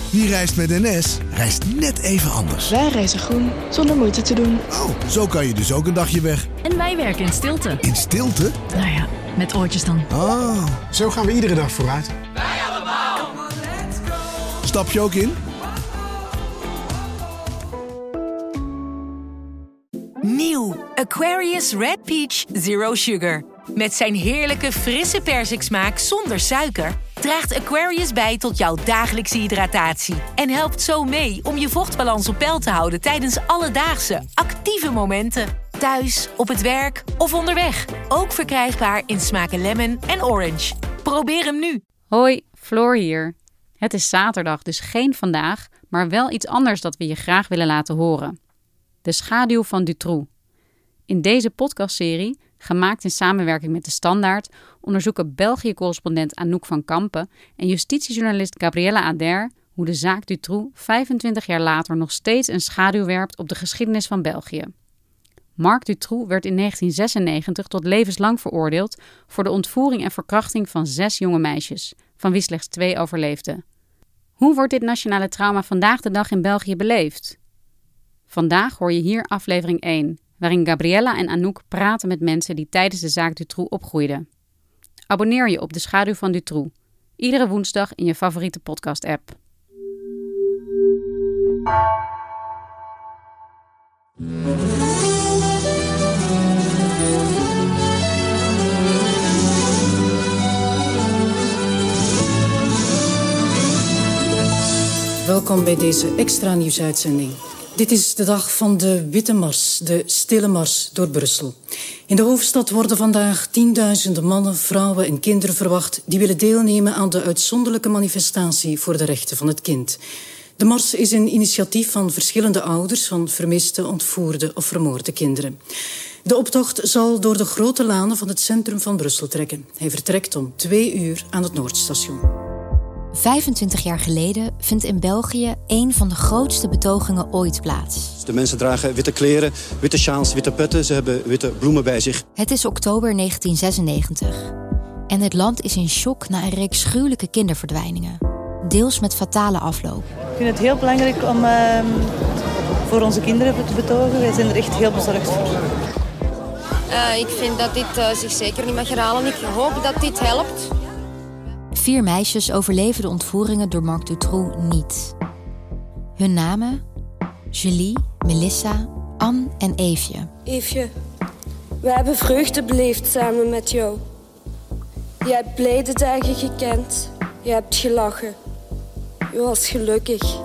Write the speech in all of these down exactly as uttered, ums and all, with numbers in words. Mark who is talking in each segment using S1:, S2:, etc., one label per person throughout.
S1: Wie reist met N S, reist net even anders.
S2: Wij reizen groen, zonder moeite te doen.
S1: Oh, zo kan je dus ook een dagje weg.
S3: En wij werken in stilte.
S1: In stilte?
S3: Nou ja, met oortjes dan.
S1: Oh.
S4: Zo gaan we iedere dag vooruit.
S5: Wij allemaal.
S1: Stap je ook in?
S6: Nieuw Aquarius Red Peach Zero Sugar. Met zijn heerlijke frisse persiksmaak zonder suiker draagt Aquarius bij tot jouw dagelijkse hydratatie. En helpt zo mee om je vochtbalans op peil te houden tijdens alledaagse, actieve momenten. Thuis, op het werk of onderweg. Ook verkrijgbaar in smaken lemon en orange. Probeer hem nu.
S7: Hoi, Floor hier. Het is zaterdag, dus geen vandaag, maar wel iets anders dat we je graag willen laten horen. De schaduw van Dutroux. In deze podcastserie, gemaakt in samenwerking met De Standaard, onderzoeken België-correspondent Anouk van Kampen en justitiejournalist Gabriella Ader hoe de zaak Dutroux vijfentwintig jaar later nog steeds een schaduw werpt op de geschiedenis van België. Marc Dutroux werd in negentien zesennegentig tot levenslang veroordeeld voor de ontvoering en verkrachting van zes jonge meisjes, van wie slechts twee overleefden. Hoe wordt dit nationale trauma vandaag de dag in België beleefd? Vandaag hoor je hier aflevering één, waarin Gabriella en Anouk praten met mensen die tijdens de zaak Dutroux opgroeiden. Abonneer je op De Schaduw van Dutroux. Iedere woensdag in je favoriete podcast-app.
S8: Welkom bij deze extra nieuwsuitzending. Dit is de dag van de Witte Mars, de stille mars door Brussel. In de hoofdstad worden vandaag tienduizenden mannen, vrouwen en kinderen verwacht die willen deelnemen aan de uitzonderlijke manifestatie voor de rechten van het kind. De mars is een initiatief van verschillende ouders van vermiste, ontvoerde of vermoorde kinderen. De optocht zal door de grote lanen van het centrum van Brussel trekken. Hij vertrekt om twee uur aan het Noordstation.
S9: vijfentwintig jaar geleden vindt in België een van de grootste betogingen ooit plaats.
S10: De mensen dragen witte kleren, witte sjaals, witte petten. Ze hebben witte bloemen bij zich.
S9: Het is oktober negentien zesennegentig. En het land is in shock na een reeks gruwelijke kinderverdwijningen. Deels met fatale afloop.
S11: Ik vind het heel belangrijk om uh, voor onze kinderen te betogen. Wij zijn er echt heel bezorgd voor.
S12: Uh, ik vind dat dit uh, zich zeker niet mag herhalen. Ik hoop dat dit helpt.
S9: Vier meisjes overleven de ontvoeringen door Marc Dutroux niet. Hun namen? Julie, Melissa, Anne en Eefje.
S13: Eefje, we hebben vreugde beleefd samen met jou. Je hebt blijde dagen gekend. Je hebt gelachen. Je was gelukkig.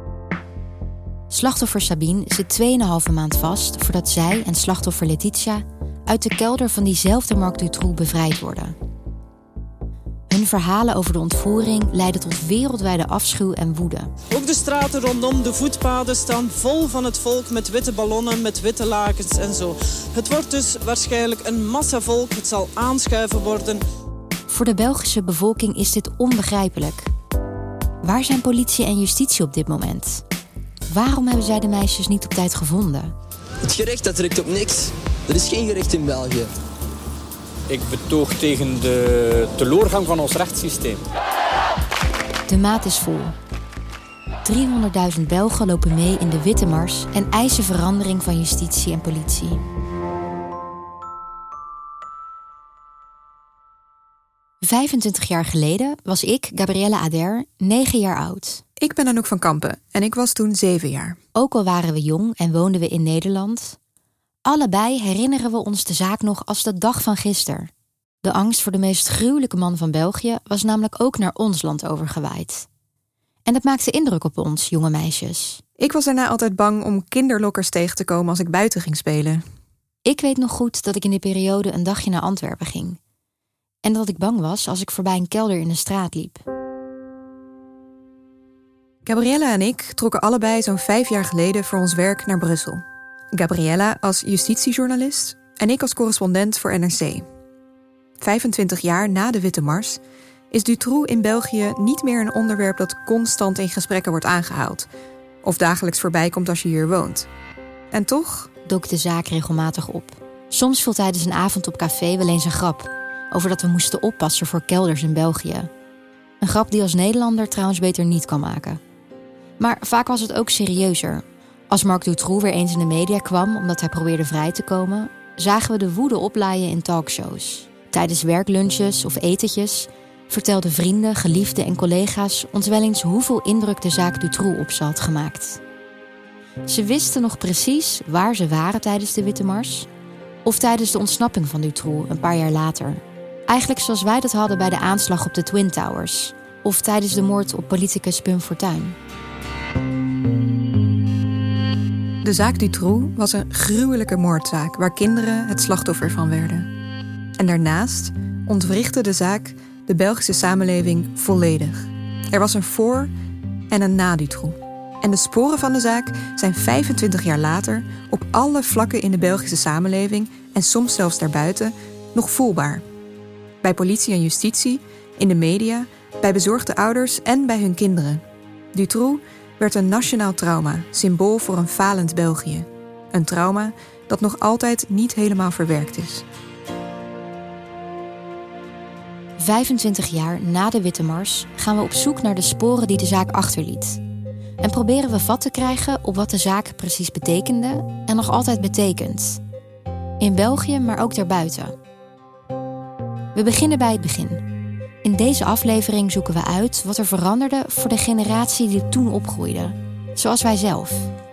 S9: Slachtoffer Sabine zit tweeënhalve maand vast voordat zij en slachtoffer Letitia uit de kelder van diezelfde Marc Dutroux bevrijd worden. Hun verhalen over de ontvoering leiden tot wereldwijde afschuw en woede.
S14: Ook de straten rondom de voetpaden staan vol van het volk met witte ballonnen, met witte lakens en zo. Het wordt dus waarschijnlijk een massavolk, het zal aanschuiven worden.
S9: Voor de Belgische bevolking is dit onbegrijpelijk. Waar zijn politie en justitie op dit moment? Waarom hebben zij de meisjes niet op tijd gevonden?
S15: Het gerecht dat trekt op niks. Er is geen gerecht in België.
S16: Ik betoog tegen de teleurgang van ons rechtssysteem.
S9: De maat is vol. driehonderdduizend Belgen lopen mee in de Witte Mars en eisen verandering van justitie en politie. vijfentwintig jaar geleden was ik, Gabriella Ader, negen jaar oud.
S17: Ik ben Anouk van Kampen en ik was toen zeven jaar.
S9: Ook al waren we jong en woonden we in Nederland, allebei herinneren we ons de zaak nog als de dag van gisteren. De angst voor de meest gruwelijke man van België was namelijk ook naar ons land overgewaaid. En dat maakte indruk op ons, jonge meisjes.
S17: Ik was daarna altijd bang om kinderlokkers tegen te komen als ik buiten ging spelen.
S9: Ik weet nog goed dat ik in die periode een dagje naar Antwerpen ging. En dat ik bang was als ik voorbij een kelder in de straat liep.
S17: Gabriella en ik trokken allebei zo'n vijf jaar geleden voor ons werk naar Brussel. Gabriella als justitiejournalist en ik als correspondent voor N R C. vijfentwintig jaar na de Witte Mars is Dutroux in België niet meer een onderwerp dat constant in gesprekken wordt aangehaald of dagelijks voorbij komt als je hier woont. En toch
S9: dook de zaak regelmatig op. Soms viel tijdens een avond op café wel eens een grap over dat we moesten oppassen voor kelders in België. Een grap die als Nederlander trouwens beter niet kan maken. Maar vaak was het ook serieuzer. Als Marc Dutroux weer eens in de media kwam omdat hij probeerde vrij te komen, zagen we de woede oplaaien in talkshows. Tijdens werklunches of etentjes vertelden vrienden, geliefden en collega's ons wel eens hoeveel indruk de zaak Dutroux op ze had gemaakt. Ze wisten nog precies waar ze waren tijdens de Witte Mars of tijdens de ontsnapping van Dutroux een paar jaar later. Eigenlijk zoals wij dat hadden bij de aanslag op de Twin Towers of tijdens de moord op politicus Pim Fortuyn.
S17: De zaak Dutroux was een gruwelijke moordzaak waar kinderen het slachtoffer van werden. En daarnaast ontwrichtte de zaak de Belgische samenleving volledig. Er was een voor- en een na Dutroux. En de sporen van de zaak zijn vijfentwintig jaar later op alle vlakken in de Belgische samenleving en soms zelfs daarbuiten nog voelbaar. Bij politie en justitie, in de media, bij bezorgde ouders en bij hun kinderen. Dutroux werd een nationaal trauma, symbool voor een falend België. Een trauma dat nog altijd niet helemaal verwerkt is.
S9: vijfentwintig jaar na de Witte Mars gaan we op zoek naar de sporen die de zaak achterliet. En proberen we vat te krijgen op wat de zaak precies betekende en nog altijd betekent. In België, maar ook daarbuiten. We beginnen bij het begin. In deze aflevering zoeken we uit wat er veranderde voor de generatie die toen opgroeide. Zoals wij zelf.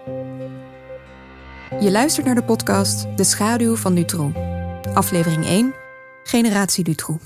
S17: Je luistert naar de podcast De Schaduw van Dutroux. Aflevering één, Generatie Dutroux.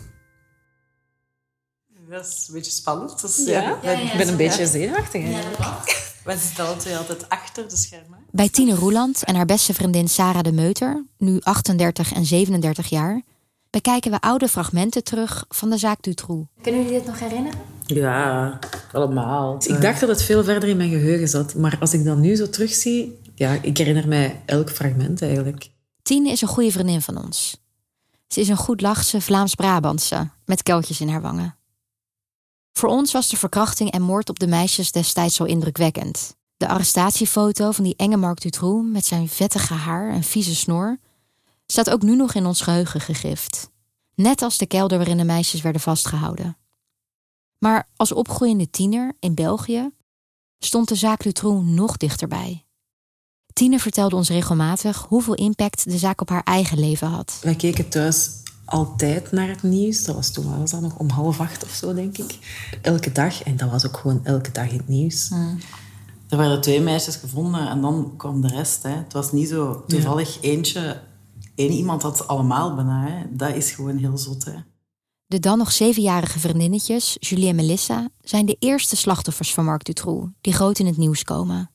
S4: Dat is een beetje spannend. Dus,
S5: ja?
S4: Ja,
S5: Ja, ja,
S4: ik ben een
S5: ja.
S4: beetje zenuwachtig.
S5: Ja, dat
S4: Wij zitten alle twee altijd achter de schermen.
S9: Bij Tine Roeland en haar beste vriendin Sarah de Meuter, nu achtendertig en zevenendertig jaar, bekijken we oude fragmenten terug van de zaak Dutroux.
S5: Kunnen jullie dit nog herinneren?
S4: Ja, allemaal. Ik dacht dat het veel verder in mijn geheugen zat. Maar als ik dat nu zo terugzie, ja, ik herinner mij elk fragment eigenlijk.
S9: Tine is een goede vriendin van ons. Ze is een goed lachse Vlaams-Brabantse, met keltjes in haar wangen. Voor ons was de verkrachting en moord op de meisjes destijds zo indrukwekkend. De arrestatiefoto van die enge Marc Dutroux met zijn vettige haar en vieze snor staat ook nu nog in ons geheugen gegrift. Net als de kelder waarin de meisjes werden vastgehouden. Maar als opgroeiende tiener in België stond de zaak Dutroux nog dichterbij. Tine vertelde ons regelmatig hoeveel impact de zaak op haar eigen leven had.
S4: Wij keken thuis altijd naar het nieuws. Dat was toen was dat nog om half acht of zo, denk ik. Elke dag. En dat was ook gewoon elke dag in het nieuws.
S5: Hmm.
S18: Er werden twee meisjes gevonden en dan kwam de rest. Hè. Het was niet zo toevallig ja. eentje... één iemand had allemaal bijna. Hè. Dat is gewoon heel zot. Hè.
S9: De dan nog zevenjarige vriendinnetjes, Julie en Melissa, zijn de eerste slachtoffers van Marc Dutroux die groot in het nieuws komen.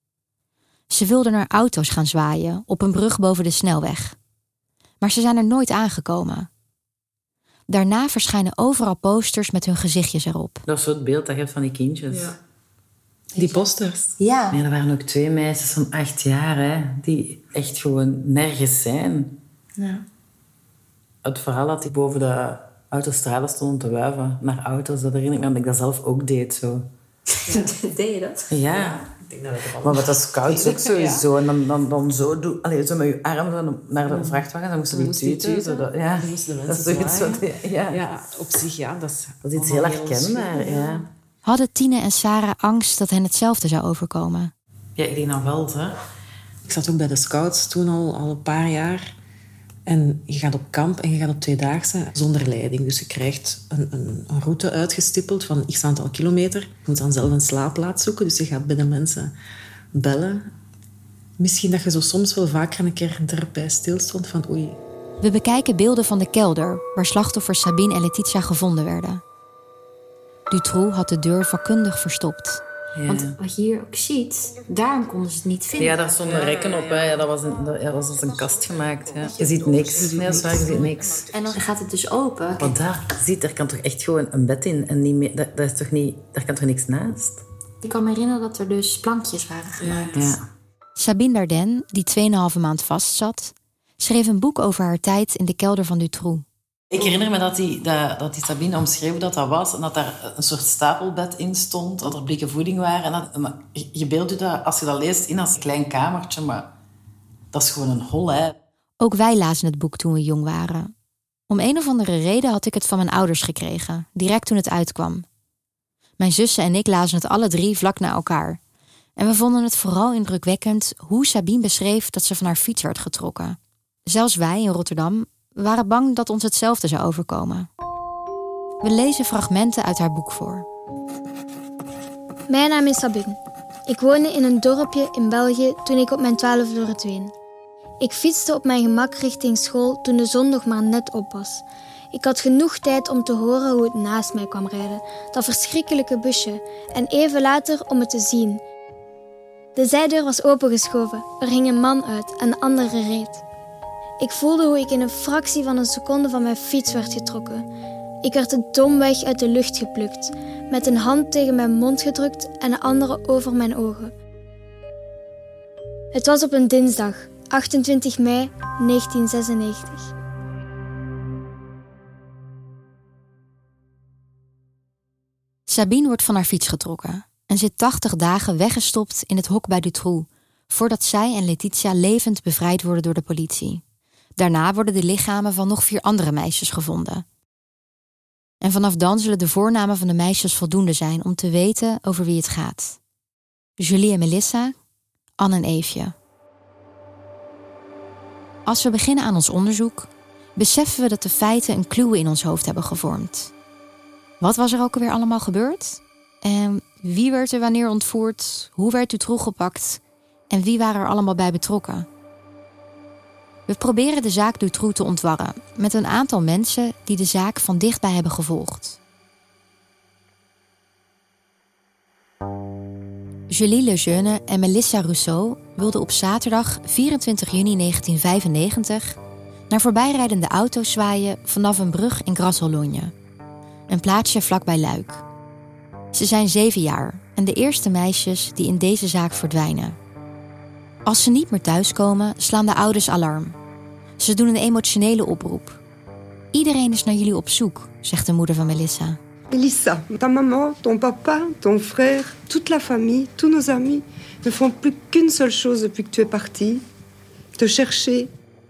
S9: Ze wilden naar auto's gaan zwaaien op een brug boven de snelweg. Maar ze zijn er nooit aangekomen. Daarna verschijnen overal posters met hun gezichtjes erop.
S18: Dat is zo het beeld dat je hebt van die kindjes.
S4: Ja. Die posters.
S5: Ja.
S18: Nee, er waren ook twee meisjes van acht jaar, hè, die echt gewoon nergens zijn.
S5: Ja.
S18: Het verhaal dat die boven de autostrade stonden te wuiven naar auto's, dat herinner ik me dat ik dat zelf ook deed. Zo.
S5: Ja. Deed je dat?
S18: Ja.
S5: Ja.
S18: Ik denk dat het maar wat dat is koud ook sowieso. Ja. En dan, dan, dan zo, doen, allee, zo met je arm zo naar de vrachtwagen, dan moesten die tuiten. Zo dat, ja.
S4: Dan moesten de
S18: dat
S4: mensen
S18: is zoiets wat, ja.
S4: ja, op zich, ja. Dat is,
S18: dat is iets heel herkenbaar, ja. ja.
S9: Hadden Tine en Sarah angst dat hen hetzelfde zou overkomen?
S18: Ja, ik denk dat wel, hè.
S4: Ik zat ook bij de scouts toen al, al een paar jaar. En je gaat op kamp en je gaat op tweedaagse zonder leiding. Dus je krijgt een, een, een route uitgestippeld van x aantal kilometer. Je moet dan zelf een slaapplaats zoeken, dus je gaat bij de mensen bellen. Misschien dat je zo soms wel vaker een keer erbij stilstond van oei.
S9: We bekijken beelden van de kelder waar slachtoffers Sabine en Letitia gevonden werden. Dutroux had de deur vakkundig verstopt.
S18: Ja.
S5: Want wat je hier ook ziet, daarom konden ze het niet vinden.
S18: Ja, daar stonden rekken op. Hè. Ja, dat, was een, dat was als een kast gemaakt. Ja. Je ziet niks. Nee, dat is waar, je ziet niks.
S5: En dan gaat het dus open.
S18: Want daar, ziet, daar kan toch echt gewoon een bed in. En niet meer, dat, dat is toch niet, daar kan toch niks naast?
S5: Ik kan me herinneren dat er dus plankjes waren gemaakt.
S18: Ja.
S9: Sabine Dardenne, die tweeënhalve maand vastzat, schreef een boek over haar tijd in de kelder van Dutroux.
S18: Ik herinner me dat die, dat, dat die Sabine omschreef dat dat was. En dat daar een soort stapelbed in stond. Dat er blikken voeding waren. En dat, en je beeldt je dat, als je dat leest, in als een klein kamertje. Maar dat is gewoon een hol, hè.
S9: Ook wij lazen het boek toen we jong waren. Om een of andere reden had ik het van mijn ouders gekregen. Direct toen het uitkwam. Mijn zussen en ik lazen het alle drie vlak na elkaar. En we vonden het vooral indrukwekkend hoe Sabine beschreef dat ze van haar fiets werd getrokken. Zelfs wij in Rotterdam waren bang dat ons hetzelfde zou overkomen. We lezen fragmenten uit haar boek voor.
S19: Mijn naam is Sabine. Ik woonde in een dorpje in België toen ik op mijn twaalfde verdween. Ik fietste op mijn gemak richting school toen de zon nog maar net op was. Ik had genoeg tijd om te horen hoe het naast mij kwam rijden, dat verschrikkelijke busje, en even later om het te zien. De zijdeur was opengeschoven, er ging een man uit en de andere reed. Ik voelde hoe ik in een fractie van een seconde van mijn fiets werd getrokken. Ik werd domweg uit de lucht geplukt, met een hand tegen mijn mond gedrukt en de andere over mijn ogen. Het was op een dinsdag, achtentwintig mei negentien zesennegentig.
S9: Sabine wordt van haar fiets getrokken en zit tachtig dagen weggestopt in het hok bij Dutroux, voordat zij en Letitia levend bevrijd worden door de politie. Daarna worden de lichamen van nog vier andere meisjes gevonden. En vanaf dan zullen de voornamen van de meisjes voldoende zijn om te weten over wie het gaat. Julie en Melissa, Anne en Eefje. Als we beginnen aan ons onderzoek, beseffen we dat de feiten een kluwe in ons hoofd hebben gevormd. Wat was er ook alweer allemaal gebeurd? En wie werd er wanneer ontvoerd? Hoe werd Dutroux gepakt? En wie waren er allemaal bij betrokken? We proberen de zaak Dutroux te ontwarren met een aantal mensen die de zaak van dichtbij hebben gevolgd. Julie Lejeune en Melissa Rousseau wilden op zaterdag vierentwintig juni negentien vijfennegentig naar voorbijrijdende auto's zwaaien vanaf een brug in Grasselonje, een plaatsje vlakbij Luik. Ze zijn zeven jaar en de eerste meisjes die in deze zaak verdwijnen. Als ze niet meer thuiskomen, slaan de ouders alarm. Ze doen een emotionele oproep. Iedereen is naar jullie op zoek, zegt de moeder van Melissa.
S20: Melissa, ta maman, ton papa, ton frère, toute la famille, tous nos amis ne font plus qu'une seule chose depuis que tu es partie. Te chercher.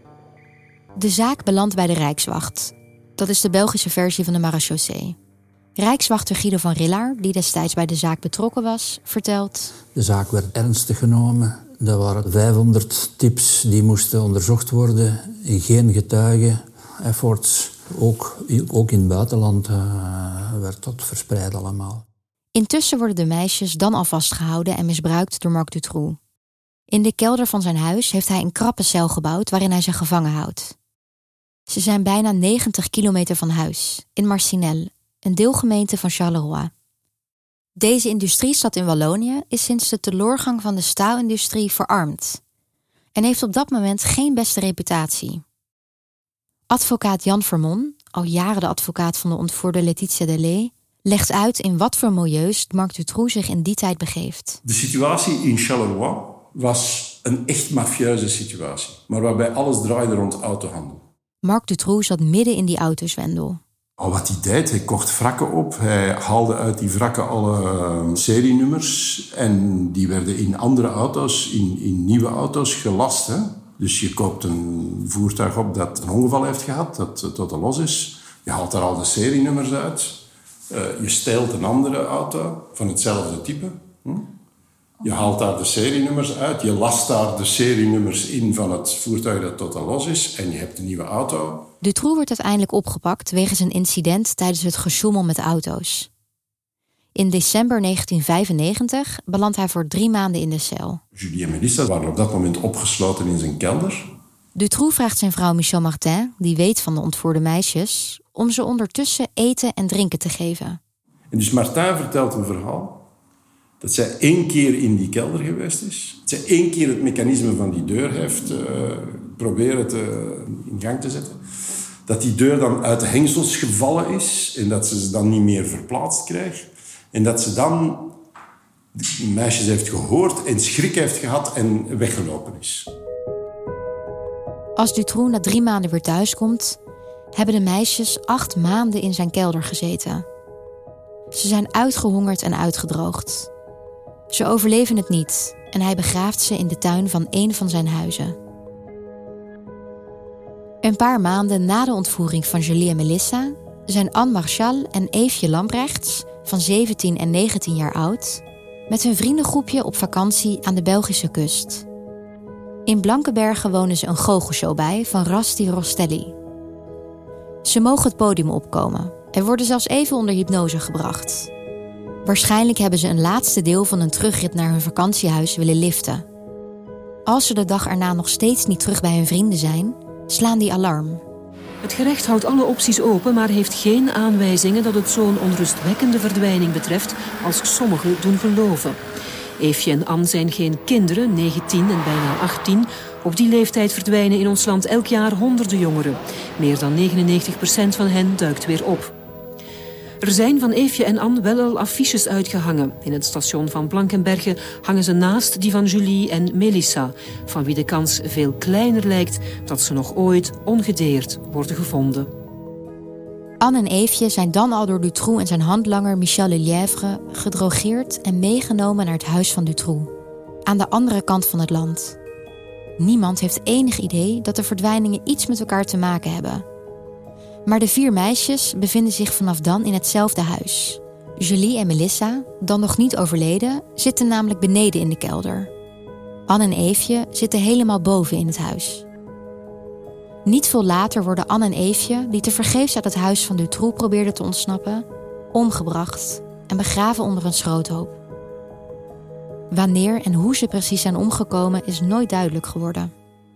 S9: De zaak belandt bij de Rijkswacht. Dat is de Belgische versie van de marechaussee. Rijkswachter Guido van Rillaar, die destijds bij de zaak betrokken was, vertelt...
S21: De zaak werd ernstig genomen. Er waren vijfhonderd tips die moesten onderzocht worden. Geen getuigen. Efforts. Ook, ook in het buitenland uh, werd dat verspreid allemaal.
S9: Intussen worden de meisjes dan al vastgehouden en misbruikt door Marc Dutroux. In de kelder van zijn huis heeft hij een krappe cel gebouwd waarin hij ze gevangen houdt. Ze zijn bijna negentig kilometer van huis, in Marcinelle, een deelgemeente van Charleroi. Deze industriestad in Wallonië is sinds de teloorgang van de staalindustrie verarmd en heeft op dat moment geen beste reputatie. Advocaat Jan Vermon, al jaren de advocaat van de ontvoerde Letitia Delay, legt uit in wat voor milieus Marc Dutroux zich in die tijd begeeft.
S22: De situatie in Charleroi was een echt mafieuze situatie, maar waarbij alles draaide rond autohandel.
S9: Marc Dutroux zat midden in die autoswendel.
S22: Oh, wat hij deed, hij kocht wrakken op. Hij haalde uit die wrakken alle uh, serienummers. En die werden in andere auto's, in, in nieuwe auto's gelast. Hè? Dus je koopt een voertuig op dat een ongeval heeft gehad, dat tot de los is. Je haalt daar al de serienummers uit. Uh, je steelt een andere auto van hetzelfde type. Hm? Je haalt daar de serienummers uit. Je last daar de serienummers in van het voertuig dat tot de los is. En je hebt een nieuwe auto.
S9: Dutroux wordt uiteindelijk opgepakt wegens een incident tijdens het gesjoemel met auto's. In december negentien vijfennegentig belandt hij voor drie maanden in de cel.
S22: Julie en Melissa waren op dat moment opgesloten in zijn kelder.
S9: Dutroux vraagt zijn vrouw Michel Martin, die weet van de ontvoerde meisjes, om ze ondertussen eten en drinken te geven.
S22: En dus Martin vertelt een verhaal dat zij één keer in die kelder geweest is. Dat zij één keer het mechanisme van die deur heeft uh, proberen te, in gang te zetten. Dat die deur dan uit de hengsels gevallen is en dat ze ze dan niet meer verplaatst krijgt. En dat ze dan de meisjes heeft gehoord en schrik heeft gehad en weggelopen is.
S9: Als Dutroux na drie maanden weer thuiskomt, hebben de meisjes acht maanden in zijn kelder gezeten. Ze zijn uitgehongerd en uitgedroogd. Ze overleven het niet en hij begraaft ze in de tuin van een van zijn huizen. Een paar maanden na de ontvoering van Julie en Melissa zijn Anne Marchal en Eefje Lambrechts, van zeventien en negentien jaar oud, met hun vriendengroepje op vakantie aan de Belgische kust. In Blankenbergen wonen ze een goochelshow bij van Rasti Rostelli. Ze mogen het podium opkomen en worden zelfs even onder hypnose gebracht. Waarschijnlijk hebben ze een laatste deel van een terugrit naar hun vakantiehuis willen liften. Als ze de dag erna nog steeds niet terug bij hun vrienden zijn, slaan die alarm.
S2: Het gerecht houdt alle opties open, maar heeft geen aanwijzingen dat het zo'n onrustwekkende verdwijning betreft als sommigen doen geloven. Eefje en Anne zijn geen kinderen, negentien en bijna achttien. Op die leeftijd verdwijnen in ons land elk jaar honderden jongeren. Meer dan negenennegentig procent van hen duikt weer op. Er zijn van Eefje en Anne wel al affiches uitgehangen. In het station van Blankenbergen hangen ze naast die van Julie en Melissa, van wie de kans veel kleiner lijkt dat ze nog ooit ongedeerd worden gevonden.
S9: Anne en Eefje zijn dan al door Dutroux en zijn handlanger Michel Lelièvre gedrogeerd en meegenomen naar het huis van Dutroux, aan de andere kant van het land. Niemand heeft enig idee dat de verdwijningen iets met elkaar te maken hebben. Maar de vier meisjes bevinden zich vanaf dan in hetzelfde huis. Julie en Melissa, dan nog niet overleden, zitten namelijk beneden in de kelder. Anne en Eefje zitten helemaal boven in het huis. Niet veel later worden Anne en Eefje, die tevergeefs uit het huis van Dutroux probeerden te ontsnappen, omgebracht en begraven onder een schroothoop. Wanneer en hoe ze precies zijn omgekomen is nooit duidelijk geworden.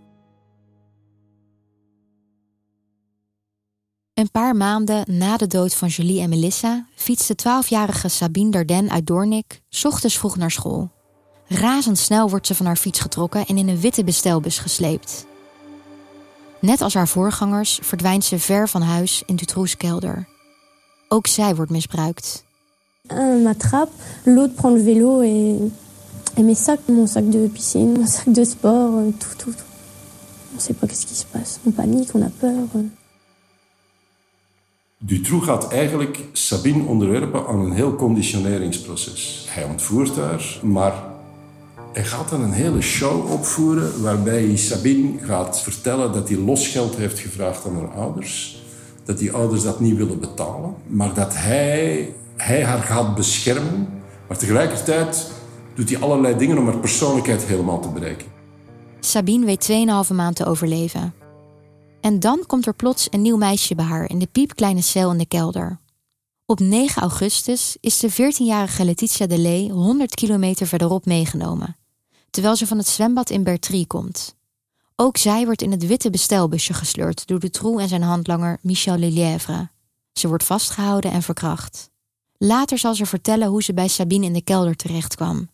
S9: Een paar maanden na de dood van Julie en Melissa fietst de twaalfjarige Sabine Dardenne uit Doornik 's ochtends vroeg naar school. Razendsnel wordt ze van haar fiets getrokken en in een witte bestelbus gesleept. Net als haar voorgangers verdwijnt ze ver van huis in Dutroux' kelder. Ook zij wordt misbruikt.
S3: Un m'attrape, l'autre prend le vélo et, et mes sacs, mon sac de piscine, mon sac de sport, tout, tout. On sait pas qu'est-ce qui se passe. On panique, on a peur.
S22: Dutroux gaat eigenlijk Sabine onderwerpen aan een heel conditioneringsproces. Hij ontvoert haar, maar hij gaat dan een hele show opvoeren waarbij hij Sabine gaat vertellen dat hij losgeld heeft gevraagd aan haar ouders. Dat die ouders dat niet willen betalen, maar dat hij, hij haar gaat beschermen. Maar tegelijkertijd doet hij allerlei dingen om haar persoonlijkheid helemaal te bereiken.
S9: Sabine weet tweeënhalve maand te overleven. En dan komt er plots een nieuw meisje bij haar in de piepkleine cel in de kelder. Op negen augustus is de veertienjarige Letitia Delay honderd kilometer verderop meegenomen, terwijl ze van het zwembad in Bertrie komt. Ook zij wordt in het witte bestelbusje gesleurd door Dutroux en zijn handlanger Michel Lelièvre. Ze wordt vastgehouden en verkracht. Later zal ze vertellen hoe ze bij Sabine in de kelder terecht kwam.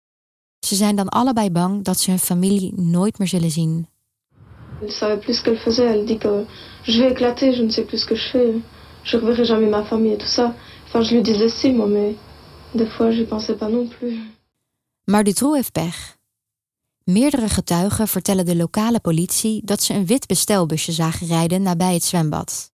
S9: Ze zijn dan allebei bang dat ze hun familie nooit meer zullen zien.
S13: Elle ne savait plus ce qu'elle faisait. Elle dit que je vais éclater, je ne sais plus ce que je fais. Je reverrai jamais ma famille et tout ça. Enfin, je lui disais si, moi, mais des fois, je pensais pas non plus.
S9: Maar Dutroux heeft pech. Meerdere getuigen vertellen de lokale politie dat ze een wit bestelbusje zagen rijden nabij het zwembad.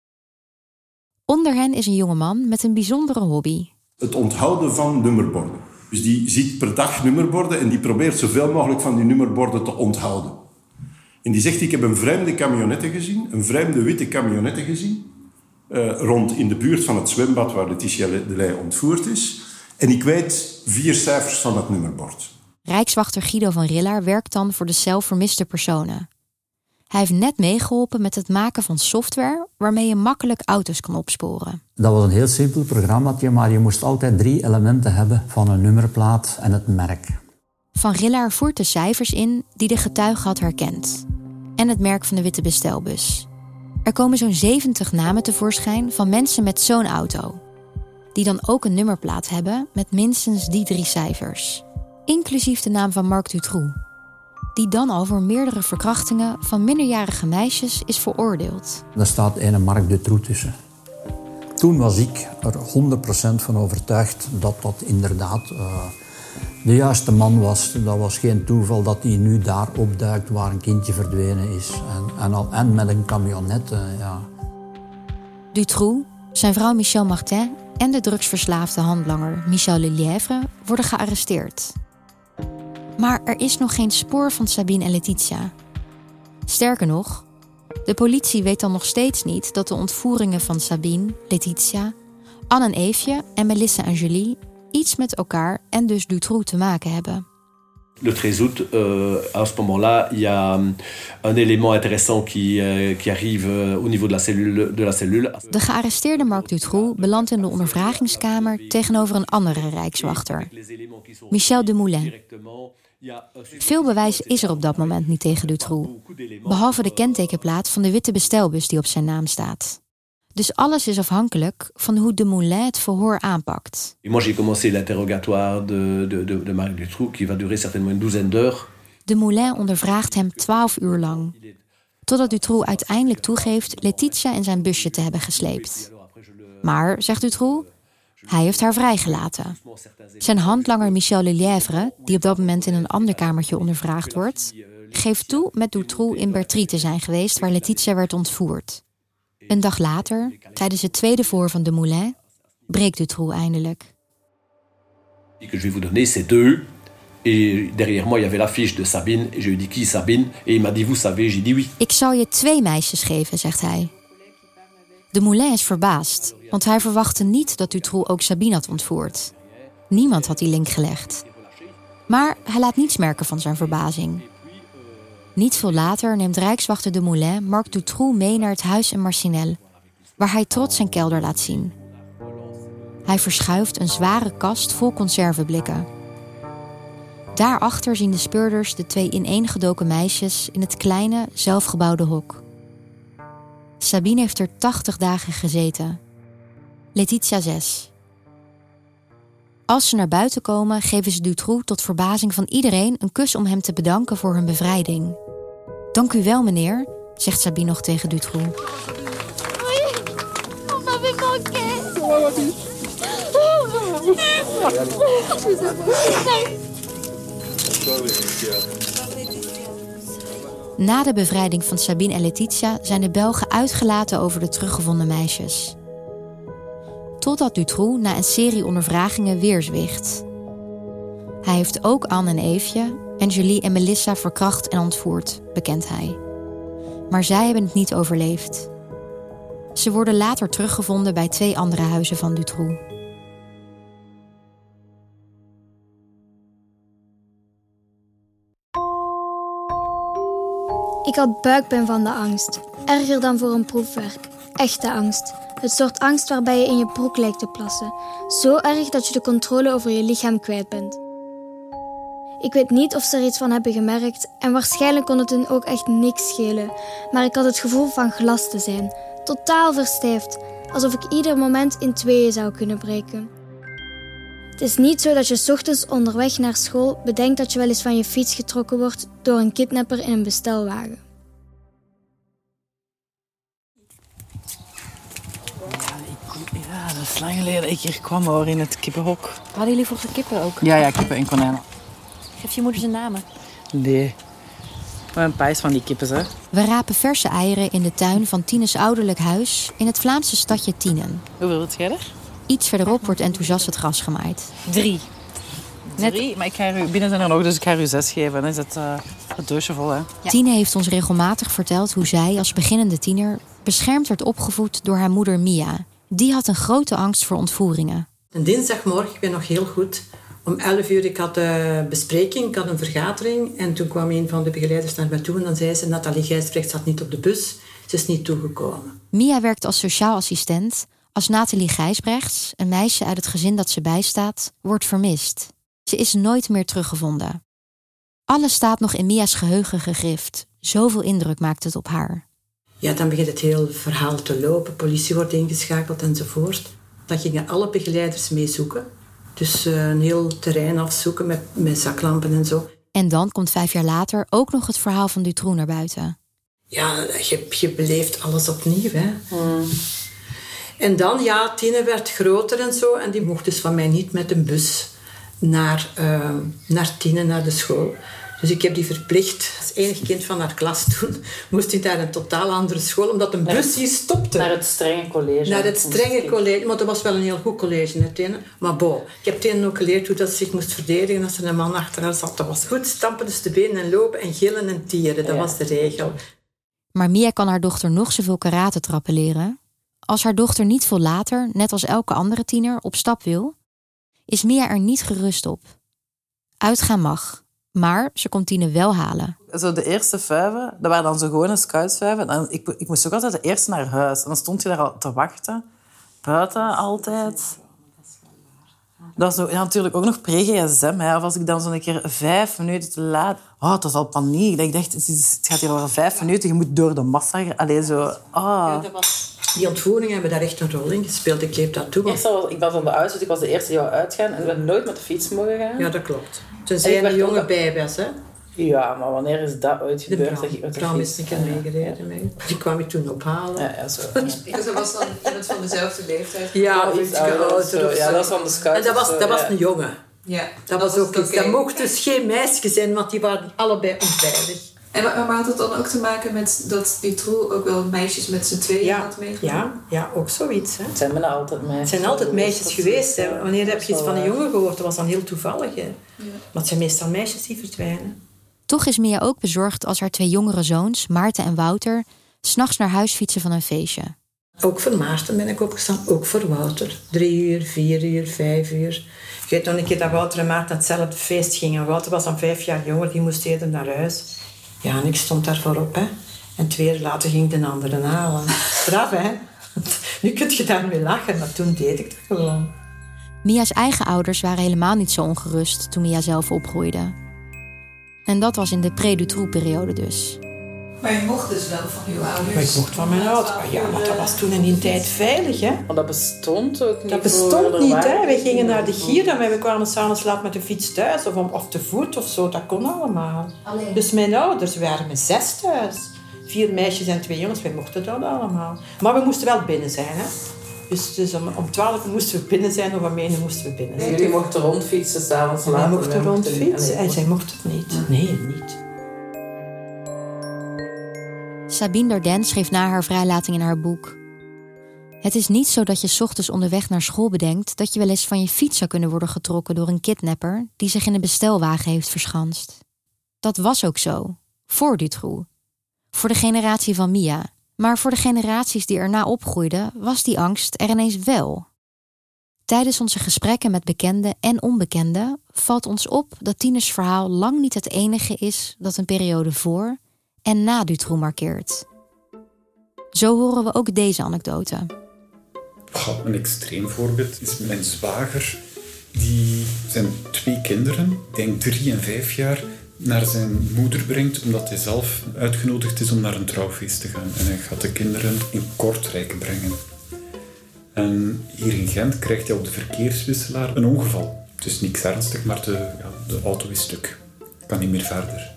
S9: Onder hen is een jongeman met een bijzondere hobby.
S22: Het onthouden van nummerborden. Dus die ziet per dag nummerborden en die probeert zoveel mogelijk van die nummerborden te onthouden. En die zegt, ik heb een vreemde camionette gezien, een vreemde witte camionette gezien, uh, rond in de buurt van het zwembad waar Letitia Delay ontvoerd is. En ik weet vier cijfers van het nummerbord.
S9: Rijkswachter Guido van Riller werkt dan voor de cel vermiste personen. Hij heeft net meegeholpen met het maken van software waarmee je makkelijk auto's kan opsporen.
S21: Dat was een heel simpel programmaatje, maar je moest altijd drie elementen hebben van een nummerplaat en het merk.
S9: Van Riller voert de cijfers in die de getuige had herkend. En het merk van de witte bestelbus. Er komen zo'n zeventig namen tevoorschijn van mensen met zo'n auto. Die dan ook een nummerplaat hebben met minstens die drie cijfers. Inclusief de naam van Marc Dutroux. Die dan al voor meerdere verkrachtingen van minderjarige meisjes is veroordeeld.
S21: Daar staat een Marc Dutroux tussen. Toen was ik er honderd procent van overtuigd dat dat inderdaad uh, de juiste man was. Dat was geen toeval dat hij nu daar opduikt waar een kindje verdwenen is. En, en, al, en met een camionet, uh, ja.
S9: Dutroux, zijn vrouw Michel Martin en de drugsverslaafde handlanger Michel Lelièvre worden gearresteerd. Maar er is nog geen spoor van Sabine en Letitia. Sterker nog, de politie weet dan nog steeds niet dat de ontvoeringen van Sabine, Letitia, Anne en Eefje en Melissa en Julie iets met elkaar en dus Dutroux te maken hebben.
S1: Le treize août, euh, à ce moment-là, il y a un élément intéressant qui, euh, qui arrive au niveau de la cellule. De la cellule.
S9: De gearresteerde Marc Dutroux belandt in de ondervragingskamer tegenover een andere rijkswachter, Michel Demoulin. Veel bewijs is er op dat moment niet tegen Dutroux, behalve de kentekenplaat van de witte bestelbus die op zijn naam staat. Dus alles is afhankelijk van hoe Demoulin het verhoor aanpakt.
S1: Moi, j'ai commencé l'interrogatoire de, de, de, de Marc Dutroux, qui va durer certainement une douzaine d'heures.
S9: Demoulin ondervraagt hem twaalf uur lang, totdat Dutroux uiteindelijk toegeeft Letitia in zijn busje te hebben gesleept. Maar, zegt Dutroux, hij heeft haar vrijgelaten. Zijn handlanger Michel Lelièvre, die op dat moment in een ander kamertje ondervraagd wordt, geeft toe met Dutroux in Bertry te zijn geweest waar Letitia werd ontvoerd. Een dag later, tijdens het tweede voor van Demoulin, breekt Dutroux eindelijk.
S1: Que je vais vous donner, c'est deux. Et derrière moi, il y avait l'affiche de Sabine. Et je lui ai dit qui Sabine? Et il m'a dit vous savez, j'ai dit oui.
S9: Ik zal je twee meisjes geven, zegt hij. Demoulin is verbaasd, want hij verwachtte niet dat Dutroux ook Sabine had ontvoerd. Niemand had die link gelegd. Maar hij laat niets merken van zijn verbazing. Niet veel later neemt rijkswachter Demoulin Marc Dutroux mee naar het huis in Marcinelle, waar hij trots zijn kelder laat zien. Hij verschuift een zware kast vol conserveblikken. Daarachter zien de speurders de twee ineengedoken meisjes in het kleine, zelfgebouwde hok. Sabine heeft er tachtig dagen gezeten. Letitia zes. Als ze naar buiten komen, geven ze Dutroux tot verbazing van iedereen een kus om hem te bedanken voor hun bevrijding. Dank u wel, meneer, zegt Sabine nog tegen Dutroux. Na de bevrijding van Sabine en Letitia zijn de Belgen uitgelaten over de teruggevonden meisjes. Totdat Dutroux na een serie ondervragingen weer zwicht. Hij heeft ook Anne en Eefje, Angélie en Melissa verkracht en ontvoerd, bekent hij. Maar zij hebben het niet overleefd. Ze worden later teruggevonden bij twee andere huizen van Dutroux.
S19: Ik had buikpijn van de angst. Erger dan voor een proefwerk. Echte angst. Het soort angst waarbij je in je broek lijkt te plassen. Zo erg dat je de controle over je lichaam kwijt bent. Ik weet niet of ze er iets van hebben gemerkt en waarschijnlijk kon het hun ook echt niks schelen. Maar ik had het gevoel van glas te zijn. Totaal verstijfd. Alsof ik ieder moment in tweeën zou kunnen breken. Het is niet zo dat je 's ochtends onderweg naar school bedenkt dat je wel eens van je fiets getrokken wordt door een kidnapper in een bestelwagen.
S18: Ja, dat is lang geleden ik hier kwam hoor, in het kippenhok.
S9: Hadden jullie vroeger kippen ook?
S18: Ja, ja, kippen en konijnen.
S9: Geef je moeder zijn namen?
S18: Nee. Maar een pijs van die kippen, hè.
S9: We rapen verse eieren in de tuin van Tine's ouderlijk huis in het Vlaamse stadje Tienen.
S18: Hoeveel wilt jij er?
S9: Iets verderop wordt enthousiast het gras gemaaid.
S18: Drie. Net... Drie, maar ik ga er, binnen zijn er nog, dus ik ga er u zes geven. Dan is het, uh, het doosje vol, hè.
S9: Ja. Tine heeft ons regelmatig verteld hoe zij als beginnende tiener beschermd werd opgevoed door haar moeder Mia. Die had een grote angst voor ontvoeringen.
S6: Een dinsdagmorgen, ik ben nog heel goed, om elf uur, ik had een bespreking, ik had een vergadering. En toen kwam een van de begeleiders naar mij toe en dan zei ze, Nathalie Gijsbrecht zat niet op de bus, ze is niet toegekomen.
S9: Mia werkt als sociaal assistent als Nathalie Gijsbrechts, een meisje uit het gezin dat ze bijstaat, wordt vermist. Ze is nooit meer teruggevonden. Alles staat nog in Mia's geheugen gegrift. Zoveel indruk maakt het op haar.
S6: Ja, dan begint het hele verhaal te lopen. Politie wordt ingeschakeld enzovoort. Dan gingen alle begeleiders mee zoeken. Dus uh, een heel terrein afzoeken met, met zaklampen en zo.
S9: En dan komt vijf jaar later ook nog het verhaal van Dutroux naar buiten.
S6: Ja, je, je beleeft alles opnieuw, hè. Mm. En dan, ja, Tine werd groter en zo. En die mocht dus van mij niet met een bus naar, uh, naar Tine, naar de school. Dus ik heb die verplicht, als enig kind van haar klas toen, moest ik naar een totaal andere school, omdat een bus hier stopte.
S18: Naar het strenge college.
S6: Naar het strenge college, maar dat was wel een heel goed college, hè, Tine. Maar bon, ik heb Tine ook geleerd hoe dat ze zich moest verdedigen als er een man achter haar zat. Dat was goed, stampen dus de benen en lopen en gillen en tieren, dat ja. was de regel.
S9: Maar Mia kan haar dochter nog zoveel karatetrappen leren. Als haar dochter niet veel later, net als elke andere tiener, op stap wil, is Mia er niet gerust op. Uitgaan mag, maar ze komt Tine wel halen.
S18: Zo de eerste vuiven, dat waren dan zo gewone scoutsvuiven. Dan, ik, ik moest ook altijd de eerste naar huis. En dan stond je daar al te wachten. Buiten altijd. Dat was zo, ja, natuurlijk ook nog pre-G S M. Hè. Of als ik dan zo'n keer vijf minuten te laat... Oh, het was al paniek. Dat ik dacht, het, is, het gaat hier al vijf minuten. Je moet door de massa... Allee, zo... Oh.
S6: Ja, dat was... Die ontvoeringen hebben daar echt een rol in gespeeld. Ik leef dat toe.
S18: Eerst al, ik was van de oudste, dus ik was de eerste die wou uitgaan. En we hebben nooit met de fiets mogen gaan.
S6: Ja, dat klopt. Tenzij je een jonge bij was, hè?
S18: Ja, maar wanneer is dat ooit gebeurd?
S6: De
S18: dat
S6: Bram is een keer meegereden. Mee. Die kwam ik toen ophalen.
S18: Ja, ja, zo.
S7: Dus dat was dan iemand van dezelfde leeftijd?
S6: Ja, of iets ouder.
S18: Ja, dat was van de scouts.
S6: En dat was, dat was een jongen.
S7: Ja,
S6: dat, dat was ook iets. Dat mocht dus geen meisje zijn, want die waren allebei onveilig.
S7: En maar, maar had het dan ook te maken met dat Dutroux ook wel meisjes met z'n tweeën
S6: ja,
S7: had meegenomen?
S6: Ja, ja, ook zoiets. Hè.
S18: Het zijn bijna altijd meisjes.
S6: Het zijn altijd meisjes geweest. Hè. Wanneer heb je iets van een jongen gehoord? Dat was dan heel toevallig. Hè. Ja. Maar het zijn meestal meisjes die verdwijnen.
S9: Toch is Mia ook bezorgd als haar twee jongere zoons, Maarten en Wouter, 's nachts naar huis fietsen van een feestje.
S6: Ook voor Maarten ben ik opgestaan, ook voor Wouter. Drie uur, vier uur, vijf uur. Ik weet nog een keer dat Wouter en Maarten hetzelfde feest gingen. Wouter was dan vijf jaar jonger, die moest eerder naar huis. Ja, en ik stond daar voorop, hè. En twee uur later ging de andere halen. Straf, hè. Nu kun je daarmee lachen, maar toen deed ik dat gewoon.
S9: Mia's eigen ouders waren helemaal niet zo ongerust toen Mia zelf opgroeide. En dat was in de pre-Dutroux-periode dus.
S7: Maar je mocht dus wel van uw ouders?
S6: Maar ik mocht van mijn ouders. Maar ja, maar dat was toen in die tijd veilig, hè.
S18: Maar dat bestond ook niet.
S6: Dat bestond niet, hè. Wij gingen naar de Gier en we kwamen s'avonds laat met de fiets thuis. Of, of te voet of zo, dat kon allemaal. Alleen. Dus mijn ouders waren met zes thuis. Vier meisjes en twee jongens, wij mochten dat allemaal. Maar we moesten wel binnen zijn, hè. Dus, dus om, om twaalf uur moesten we binnen zijn, of om één uur moesten we binnen zijn.
S18: En jullie mochten rondfietsen s'avonds laat?
S6: Wij mochten rondfietsen en zij mochten het niet. Nee, niet.
S9: Sabine Darden schreef na haar vrijlating in haar boek: het is niet zo dat je 's ochtends onderweg naar school bedenkt dat je wel eens van je fiets zou kunnen worden getrokken door een kidnapper die zich in een bestelwagen heeft verschanst. Dat was ook zo, voor Dutroux. Voor de generatie van Mia. Maar voor de generaties die erna opgroeiden, was die angst er ineens wel. Tijdens onze gesprekken met bekenden en onbekenden valt ons op dat Tine's verhaal lang niet het enige is dat een periode voor en na Dutroux markeert. Zo horen we ook deze anekdote.
S8: Oh, een extreem voorbeeld is mijn zwager. Die zijn twee kinderen, ik denk drie en vijf jaar, naar zijn moeder brengt, omdat hij zelf uitgenodigd is om naar een trouwfeest te gaan. En hij gaat de kinderen in Kortrijk brengen. En hier in Gent krijgt hij op de verkeerswisselaar een ongeval. Het is niks ernstig, maar de, ja, de auto is stuk. Kan niet meer verder.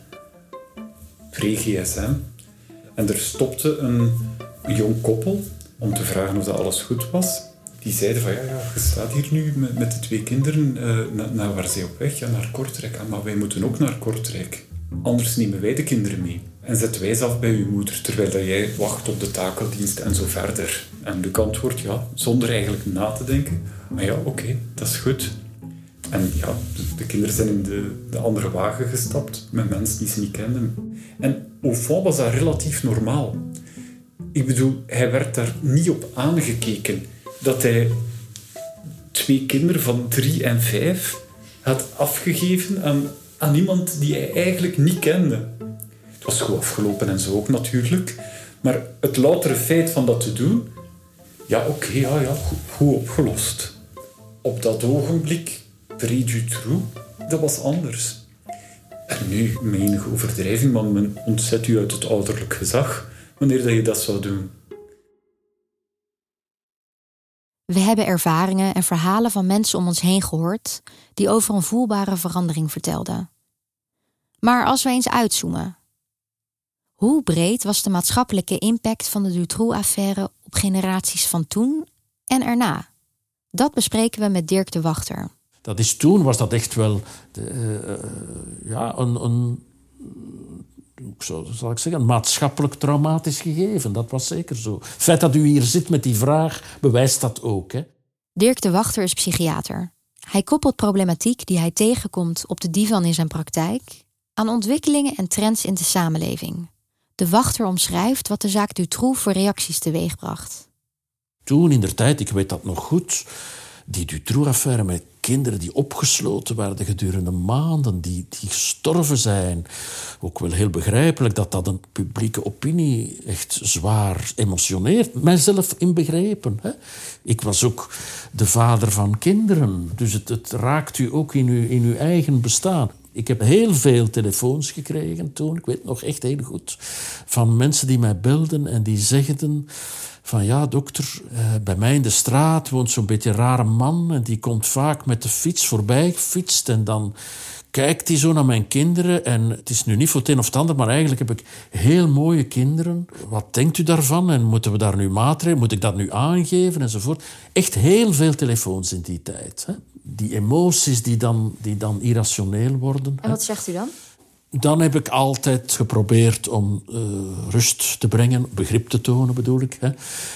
S8: Pre-G S M. En er stopte een, een jong koppel om te vragen of dat alles goed was. Die zeiden van, ja, ja, je staat hier nu met, met de twee kinderen. Uh, naar, naar waar zij op weg? Ja, naar Kortrijk. Ah, maar wij moeten ook naar Kortrijk. Anders nemen wij de kinderen mee. En zetten wij ze af bij uw moeder, terwijl dat jij wacht op de takeldienst en zo verder. En Luc antwoordt, ja, zonder eigenlijk na te denken. Maar ja, oké, okay, dat is goed. En ja, de kinderen zijn in de, de andere wagen gestapt, met mensen die ze niet kenden. En au fond was dat relatief normaal. Ik bedoel, hij werd daar niet op aangekeken dat hij twee kinderen van drie en vijf had afgegeven aan, aan iemand die hij eigenlijk niet kende. Het was goed afgelopen en zo ook natuurlijk. Maar het loutere feit van dat te doen, ja oké, okay, ja, ja, goed, goed opgelost. Op dat ogenblik, pre-Dutroux, dat was anders. En nu, met enige overdrijving, want men ontzet u uit het ouderlijk gezag wanneer dat je dat zou doen.
S9: We hebben ervaringen en verhalen van mensen om ons heen gehoord die over een voelbare verandering vertelden. Maar als we eens uitzoomen, hoe breed was de maatschappelijke impact van de Dutroux-affaire op generaties van toen en erna? Dat bespreken we met Dirk de Wachter.
S23: Dat is toen was dat echt wel de, uh, ja, een, een, zo zal ik zeggen, een maatschappelijk traumatisch gegeven. Dat was zeker zo. Het feit dat u hier zit met die vraag bewijst dat ook. Hè?
S9: Dirk de Wachter is psychiater. Hij koppelt problematiek die hij tegenkomt op de divan in zijn praktijk aan ontwikkelingen en trends in de samenleving. De Wachter omschrijft wat de zaak Dutroux voor reacties teweegbracht.
S23: Toen in der tijd, ik weet dat nog goed, die Dutroux-affaire met kinderen die opgesloten werden gedurende maanden, die, die gestorven zijn. Ook wel heel begrijpelijk dat dat een publieke opinie echt zwaar emotioneert. Mijzelf inbegrepen. Hè? Ik was ook de vader van kinderen, dus het, het raakt u ook in uw, in uw eigen bestaan. Ik heb heel veel telefoons gekregen toen, ik weet nog echt heel goed, van mensen die mij belden en die zegden van ja, dokter, eh, bij mij in de straat woont zo'n beetje een rare man en die komt vaak met de fiets voorbij gefietst en dan kijkt hij zo naar mijn kinderen en het is nu niet voor het een of het ander, maar eigenlijk heb ik heel mooie kinderen. Wat denkt u daarvan en moeten we daar nu maatregelen, moet ik dat nu aangeven enzovoort. Echt heel veel telefoons in die tijd. Hè? Die emoties die dan, die dan irrationeel worden.
S9: En wat zegt u dan?
S23: Dan heb ik altijd geprobeerd om uh, rust te brengen, begrip te tonen bedoel ik. Hè.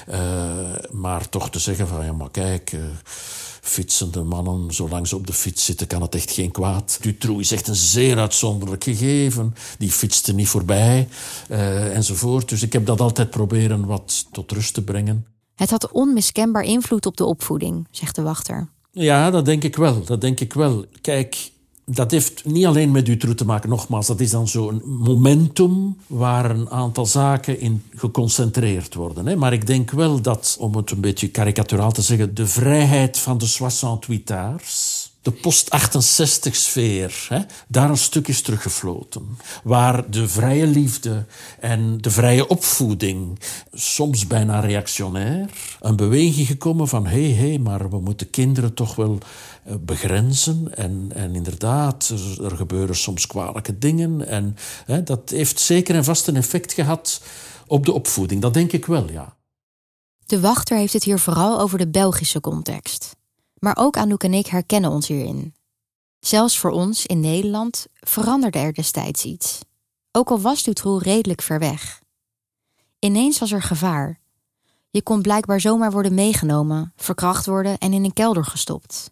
S23: Uh, maar toch te zeggen van, ja maar kijk, uh, fietsende mannen, zolang ze op de fiets zitten, kan het echt geen kwaad. Dutroux is echt een zeer uitzonderlijk gegeven. Die fietste niet voorbij, uh, enzovoort. Dus ik heb dat altijd proberen wat tot rust te brengen.
S9: Het had onmiskenbaar invloed op de opvoeding, zegt de wachter.
S23: Ja, dat denk ik wel. Dat denk ik wel. Kijk, dat heeft niet alleen met Dutroux te maken. Nogmaals, dat is dan zo'n momentum waar een aantal zaken in geconcentreerd worden. Hè. Maar ik denk wel dat, om het een beetje karikaturaal te zeggen, de vrijheid van de soixante-huitaars, de post-achtenzestig-sfeer, hè, daar een stuk is teruggefloten. Waar de vrije liefde en de vrije opvoeding, soms bijna reactionair, een beweging gekomen van hé, hey, hé, hey, maar we moeten kinderen toch wel begrenzen. En, en inderdaad, er, er gebeuren soms kwalijke dingen. En hè, dat heeft zeker en vast een effect gehad op de opvoeding. Dat denk ik wel, ja.
S9: De wachter heeft het hier vooral over de Belgische context. Maar ook Anouk en ik herkennen ons hierin. Zelfs voor ons in Nederland veranderde er destijds iets. Ook al was Dutroux redelijk ver weg. Ineens was er gevaar. Je kon blijkbaar zomaar worden meegenomen, verkracht worden en in een kelder gestopt.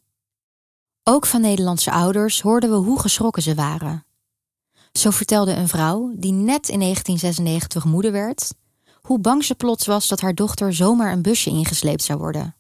S9: Ook van Nederlandse ouders hoorden we hoe geschrokken ze waren. Zo vertelde een vrouw, die net in negentien zesennegentig moeder werd, hoe bang ze plots was dat haar dochter zomaar een busje ingesleept zou worden.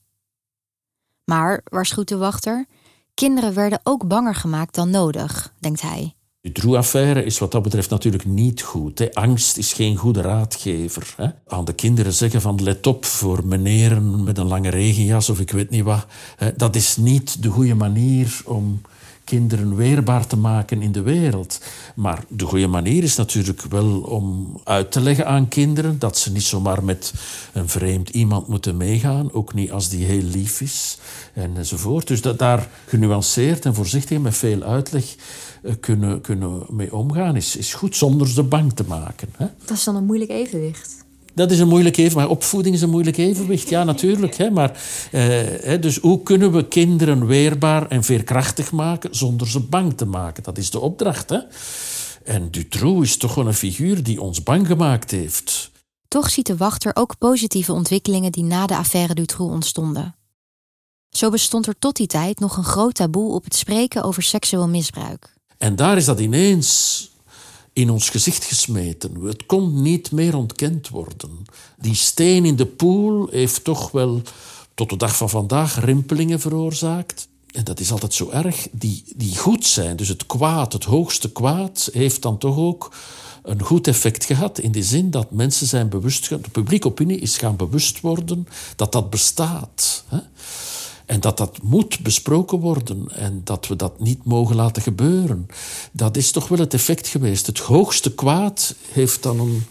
S9: Maar, waarschuwt de wachter, kinderen werden ook banger gemaakt dan nodig, denkt hij.
S23: De Dutroux-affaire is wat dat betreft natuurlijk niet goed. Hè. Angst is geen goede raadgever. Hè. Aan de kinderen zeggen van let op voor meneren met een lange regenjas of ik weet niet wat. Hè. Dat is niet de goede manier om kinderen weerbaar te maken in de wereld. Maar de goede manier is natuurlijk wel om uit te leggen aan kinderen dat ze niet zomaar met een vreemd iemand moeten meegaan, ook niet als die heel lief is en enzovoort. Dus dat daar genuanceerd en voorzichtig met veel uitleg kunnen, kunnen mee omgaan is, is goed, zonder ze bang te maken. Hè?
S5: Dat is dan een moeilijk evenwicht.
S23: Dat is een moeilijk evenwicht, maar opvoeding is een moeilijk evenwicht. Ja, natuurlijk. Hè, maar, eh, dus hoe kunnen we kinderen weerbaar en veerkrachtig maken zonder ze bang te maken? Dat is de opdracht. Hè? En Dutroux is toch wel een figuur die ons bang gemaakt heeft.
S9: Toch ziet de wachter ook positieve ontwikkelingen die na de affaire Dutroux ontstonden. Zo bestond er tot die tijd nog een groot taboe op het spreken over seksueel misbruik.
S23: En daar is dat ineens in ons gezicht gesmeten. Het kon niet meer ontkend worden. Die steen in de poel heeft toch wel tot de dag van vandaag rimpelingen veroorzaakt. En dat is altijd zo erg. Die, die goed zijn, dus het kwaad, het hoogste kwaad, heeft dan toch ook een goed effect gehad. In de zin dat mensen zijn bewust, de publieke opinie is gaan bewust worden dat dat bestaat. Hè? En dat dat moet besproken worden en dat we dat niet mogen laten gebeuren. Dat is toch wel het effect geweest. Het hoogste kwaad heeft dan een,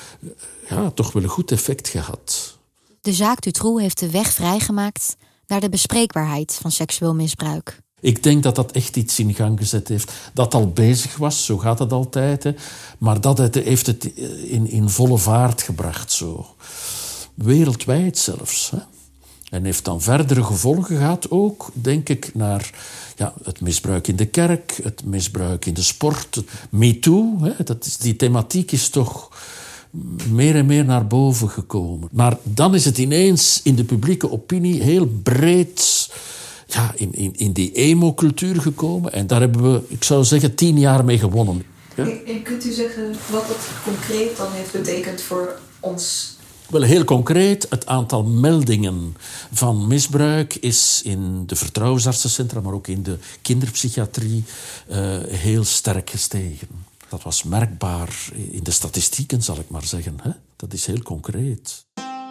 S23: ja, toch wel een goed effect gehad.
S9: De zaak Dutroux heeft de weg vrijgemaakt naar de bespreekbaarheid van seksueel misbruik.
S23: Ik denk dat dat echt iets in gang gezet heeft. Dat al bezig was, zo gaat het altijd. Hè. Maar dat het, heeft het in, in volle vaart gebracht. Zo. Wereldwijd zelfs. Hè. En heeft dan verdere gevolgen gehad ook, denk ik, naar ja, het misbruik in de kerk, het misbruik in de sport. MeToo, hè, dat is, die thematiek is toch meer en meer naar boven gekomen. Maar dan is het ineens in de publieke opinie heel breed ja, in, in, in die emo-cultuur gekomen. En daar hebben we, ik zou zeggen, tien jaar mee gewonnen. Ja?
S7: En, en kunt u zeggen wat dat concreet dan heeft betekend voor ons
S23: Wel, heel concreet, het aantal meldingen van misbruik is in de vertrouwensartsencentra, maar ook in de kinderpsychiatrie, uh, heel sterk gestegen. Dat was merkbaar in de statistieken, zal ik maar zeggen. Hè? Dat is heel concreet.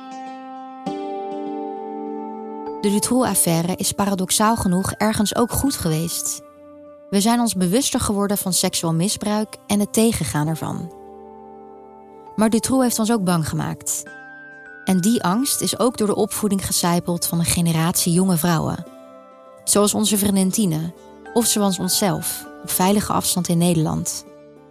S9: De Dutroux-affaire is paradoxaal genoeg ergens ook goed geweest. We zijn ons bewuster geworden van seksueel misbruik en het tegengaan ervan. Maar Dutroux heeft ons ook bang gemaakt. En die angst is ook door de opvoeding gesijpeld van een generatie jonge vrouwen. Zoals onze vriendin Tine, of zoals onszelf, op veilige afstand in Nederland.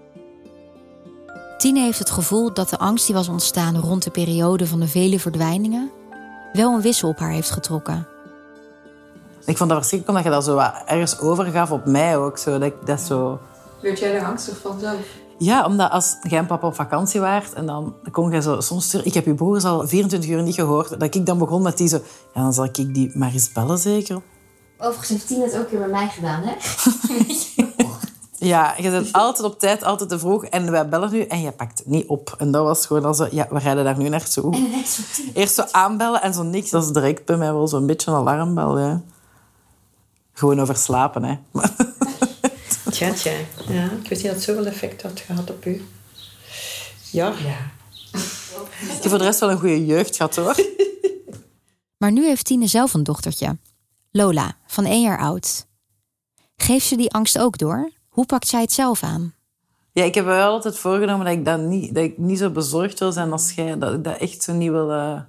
S9: Tine heeft het gevoel dat de angst die was ontstaan rond de periode van de vele verdwijningen wel een wissel op haar heeft getrokken.
S18: Ik vond dat verschrikkelijk omdat je dat zo wat ergens overgaf op mij ook. Zo, dat, ik dat zo...
S7: Werd jij er angstig van zelf?
S18: Ja, omdat als jij en papa op vakantie waart en dan kon je zo soms sturen... Ik heb je broers al vierentwintig uur niet gehoord. Dat ik dan begon met die zo... Ja, dan zal ik die maar eens bellen zeker.
S5: Overigens heeft Tine het ook weer bij mij gedaan, hè?
S18: Ja, je bent altijd op tijd, altijd te vroeg. En wij bellen nu en je pakt het niet op. En dat was gewoon al zo... Ja, we rijden daar nu naartoe. Eerst zo aanbellen en zo niks. Dat is direct bij mij wel zo'n beetje een alarmbel, ja. Gewoon over slapen, hè.
S6: Tja, tja. Ja, ik wist niet dat het zoveel effect had gehad op u. Ja. Ja.
S18: Ik heb voor de rest wel een goede jeugd gehad, hoor.
S9: Maar nu heeft Tine zelf een dochtertje. Lola, van één jaar oud. Geeft ze die angst ook door? Hoe pakt zij het zelf aan?
S18: Ja, ik heb me wel altijd voorgenomen dat ik, dat niet, dat ik niet zo bezorgd wil zijn als jij. Dat ik dat echt zo niet wil... Uh...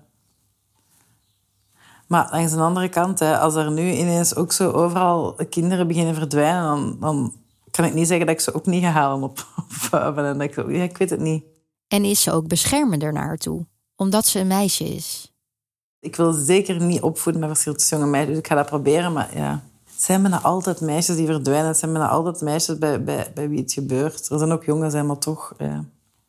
S18: Maar langs de andere kant, hè, als er nu ineens ook zo overal kinderen beginnen verdwijnen, dan, dan kan ik niet zeggen dat ik ze ook niet ga halen op vuiven. En dat ik, zo, ja, ik weet het niet.
S9: En is ze ook beschermender naar haar toe? Omdat ze een meisje is?
S18: Ik wil zeker niet opvoeden met verschil tussen jonge meisjes. Dus ik ga dat proberen, maar ja... Het zijn bijna altijd meisjes die verdwijnen. Het zijn bijna altijd meisjes bij, bij, bij wie het gebeurt. Er zijn ook jongens, maar toch... Ja.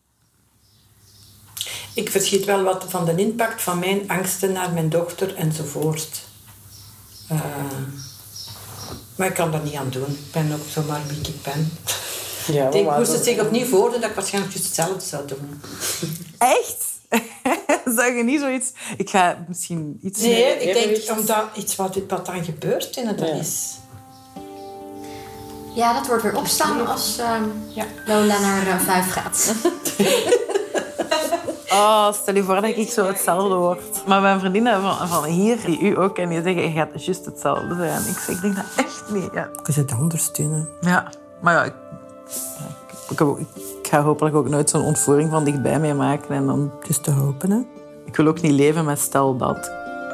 S6: Ik verschiet wel wat van de impact van mijn angsten naar mijn dochter enzovoort. Uh, maar ik kan daar niet aan doen. Ik ben ook zomaar wie ik ben. Ja, ik moest het zich opnieuw voordoen dat ik waarschijnlijk juist hetzelfde zou doen.
S18: Echt? Zeg je niet zoiets? Ik ga misschien iets...
S6: Nee, ik denk omdat iets wat, wat dan gebeurt in het ja. is.
S5: Ja, dat wordt weer opstaan als uh, ja. Lola naar uh, vijf gaat.
S18: Oh, stel je voor dat ik zo hetzelfde word. Maar mijn vriendinnen van, van hier, die u ook, en die zeggen, je gaat juist hetzelfde zijn. Ik zeg, ik denk dat echt niet. Ja.
S6: Je zit anders doen.
S18: Ja, maar ja, ik, ik, ik, ik ga hopelijk ook nooit zo'n ontvoering van dichtbij meemaken. En dan...
S6: Het is te hopen, hè?
S18: Ik wil ook niet leven met stel dat.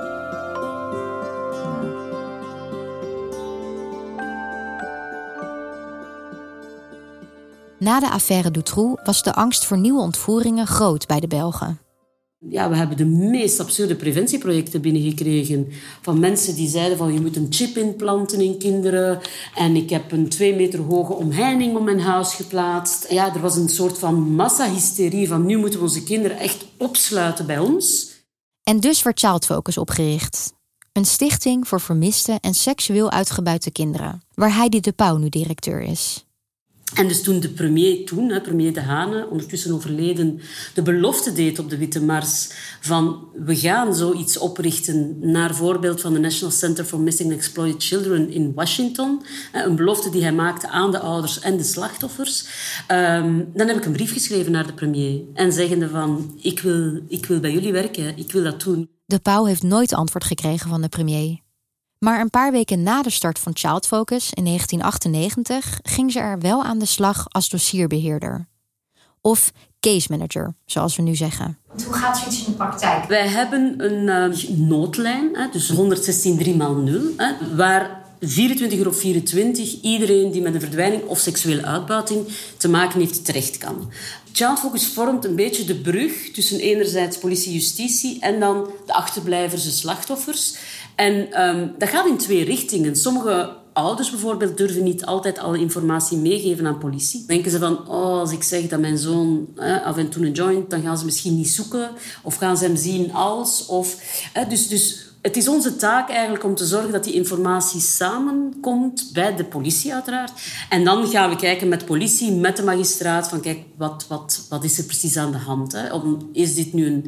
S9: Na de affaire Dutroux was de angst voor nieuwe ontvoeringen groot bij de Belgen.
S10: Ja, we hebben de meest absurde preventieprojecten binnengekregen. Van mensen die zeiden van je moet een chip inplanten in kinderen. En ik heb een twee meter hoge omheining om mijn huis geplaatst. Ja, er was een soort van massahysterie van nu moeten we onze kinderen echt opsluiten bij ons.
S9: En dus werd Child Focus opgericht. Een stichting voor vermiste en seksueel uitgebuite kinderen. Waar Heidi de Pauw nu directeur is.
S10: En dus toen de premier, toen, premier De Hane, ondertussen overleden, de belofte deed op de Witte Mars van we gaan zoiets oprichten naar voorbeeld van de National Center for Missing and Exploited Children in Washington. Een belofte die hij maakte aan de ouders en de slachtoffers. Um, dan heb ik een brief geschreven naar de premier en zeggende van ik wil, ik wil bij jullie werken, ik wil dat doen.
S9: De Pauw heeft nooit antwoord gekregen van de premier. Maar een paar weken na de start van Child Focus in negentien achtennegentig ging ze er wel aan de slag als dossierbeheerder. Of case manager, zoals we nu zeggen.
S5: Hoe gaat zoiets in de praktijk?
S10: Wij hebben een uh, noodlijn, hè, dus honderdzestien drie maal nul, hè, waar vierentwintig uur op vierentwintig iedereen die met een verdwijning of seksuele uitbuiting te maken heeft terecht kan. Child Focus vormt een beetje de brug tussen enerzijds politie, justitie en dan de achterblijvers, de slachtoffers. En um, dat gaat in twee richtingen. Sommige ouders bijvoorbeeld durven niet altijd alle informatie meegeven aan politie. Denken ze van, oh, als ik zeg dat mijn zoon eh, af en toe een joint, dan gaan ze misschien niet zoeken. Of gaan ze hem zien als. Of, eh, dus, dus het is onze taak eigenlijk om te zorgen dat die informatie samenkomt bij de politie uiteraard. En dan gaan we kijken met politie, met de magistraat, van kijk, wat, wat, wat is er precies aan de hand? Hè? Is dit nu een...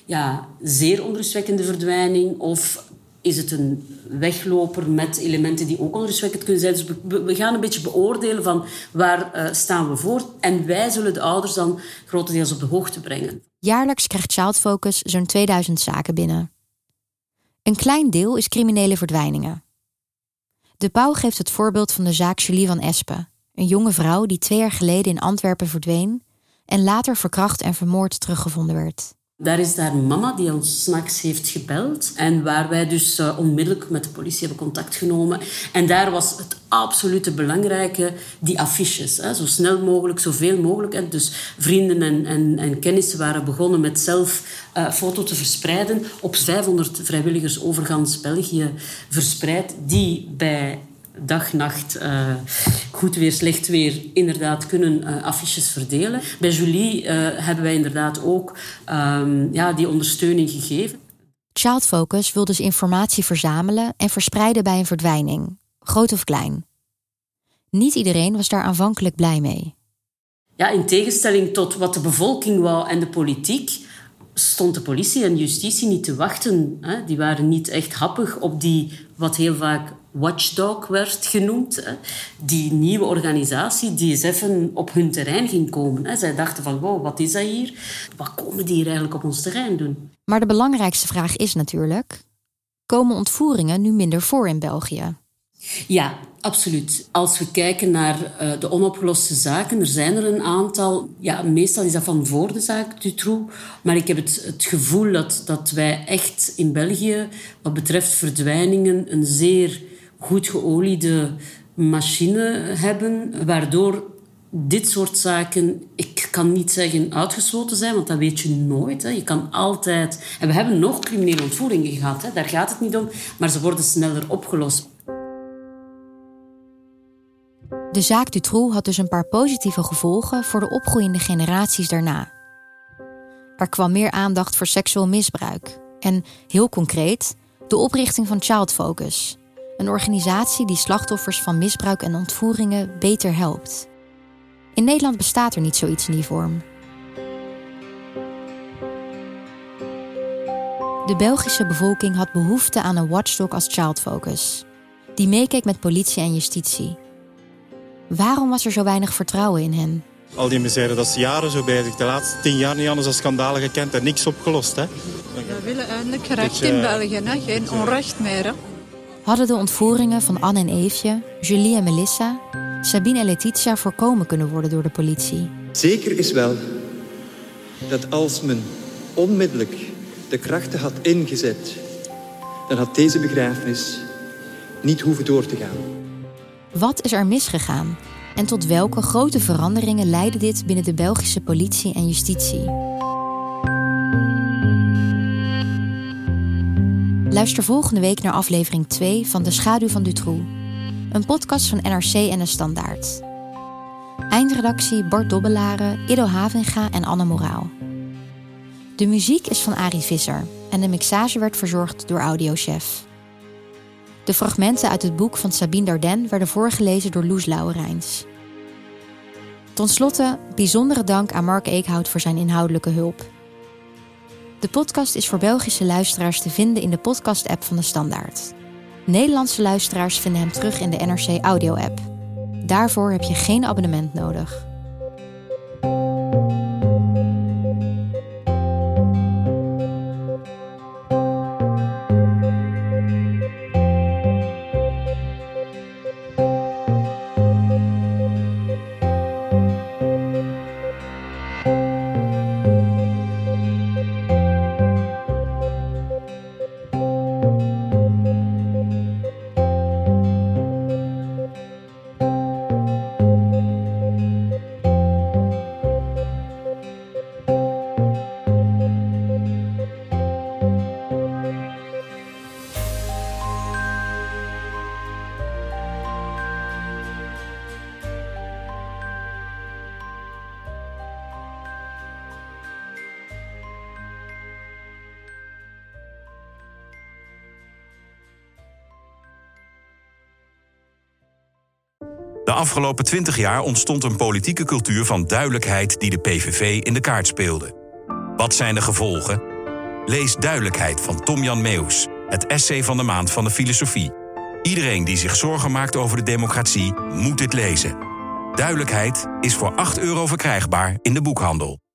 S10: ja, zeer onrustwekkende verdwijning of is het een wegloper met elementen die ook onrustwekkend kunnen zijn. Dus we, we gaan een beetje beoordelen van waar uh, staan we voor. En wij zullen de ouders dan grotendeels op de hoogte brengen.
S9: Jaarlijks krijgt Child Focus zo'n tweeduizend zaken binnen. Een klein deel is criminele verdwijningen. De Pauw geeft het voorbeeld van de zaak Julie van Espen. Een jonge vrouw die twee jaar geleden in Antwerpen verdween en later verkracht en vermoord teruggevonden werd.
S10: Daar is daar mama die ons 's nachts heeft gebeld. En waar wij dus uh, onmiddellijk met de politie hebben contact genomen. En daar was het absolute belangrijke, die affiches. Hè, zo snel mogelijk, zoveel mogelijk. En dus vrienden en, en, en kennissen waren begonnen met zelf uh, foto te verspreiden. Op vijfhonderd vrijwilligers over gans België verspreid. Die bij dag, nacht, uh, goed weer, slecht weer, inderdaad kunnen uh, affiches verdelen. Bij Julie uh, hebben wij inderdaad ook um, ja, die ondersteuning gegeven.
S9: Child Focus wil dus informatie verzamelen en verspreiden bij een verdwijning, groot of klein. Niet iedereen was daar aanvankelijk blij mee.
S10: Ja, in tegenstelling tot wat de bevolking wou en de politiek, stond de politie en justitie niet te wachten. Hè. Die waren niet echt happig op die, wat heel vaak watchdog werd genoemd. Hè. Die nieuwe organisatie die eens even op hun terrein ging komen. Hè. Zij dachten van, wow, wat is dat hier? Wat komen die hier eigenlijk op ons terrein doen?
S9: Maar de belangrijkste vraag is natuurlijk, komen ontvoeringen nu minder voor in België?
S10: Ja, absoluut. Als we kijken naar uh, de onopgeloste zaken, er zijn er een aantal. Ja, meestal is dat van voor de zaak Dutroux. Maar ik heb het, het gevoel dat, dat wij echt in België, wat betreft verdwijningen, een zeer goed geoliede machine hebben, waardoor dit soort zaken, ik kan niet zeggen uitgesloten zijn, want dat weet je nooit. Hè. Je kan altijd... En we hebben nog criminele ontvoeringen gehad, hè. Daar gaat het niet om, maar ze worden sneller opgelost.
S9: De zaak Dutroux had dus een paar positieve gevolgen voor de opgroeiende generaties daarna. Er kwam meer aandacht voor seksueel misbruik. En, heel concreet, de oprichting van Child Focus. Een organisatie die slachtoffers van misbruik en ontvoeringen beter helpt. In Nederland bestaat er niet zoiets in die vorm. De Belgische bevolking had behoefte aan een watchdog als Child Focus. Die meekeek met politie en justitie. Waarom was er zo weinig vertrouwen in hen?
S11: Al die misère, dat is jaren zo bezig. De laatste tien jaar niet anders dan schandalen gekend en niks opgelost. Hè?
S12: We willen eindelijk recht in België, hè? Geen onrecht meer. Hè?
S9: Hadden de ontvoeringen van Anne en Eefje, Julie en Melissa, Sabine en Letitia voorkomen kunnen worden door de politie?
S14: Zeker is wel dat als men onmiddellijk de krachten had ingezet, dan had deze begrafenis niet hoeven door te gaan.
S9: Wat is er misgegaan? En tot welke grote veranderingen leidde dit binnen de Belgische politie en justitie? Luister volgende week naar aflevering twee van De Schaduw van Dutroux. Een podcast van N R C en De Standaard. Eindredactie Bart Dobbelaren, Ido Havinga en Anne Moraal. De muziek is van Arie Visser en de mixage werd verzorgd door Audiochef. De fragmenten uit het boek van Sabine Dardenne werden voorgelezen door Loes Lauwerijns. Tot slotte, bijzondere dank aan Mark Eekhout voor zijn inhoudelijke hulp. De podcast is voor Belgische luisteraars te vinden in de podcast-app van De Standaard. Nederlandse luisteraars vinden hem terug in de N R C Audio-app. Daarvoor heb je geen abonnement nodig.
S24: De afgelopen twintig jaar ontstond een politieke cultuur van duidelijkheid die de P V V in de kaart speelde. Wat zijn de gevolgen? Lees Duidelijkheid van Tom-Jan Meeuws, het essay van de maand van de filosofie. Iedereen die zich zorgen maakt over de democratie, moet dit lezen. Duidelijkheid is voor acht euro verkrijgbaar in de boekhandel.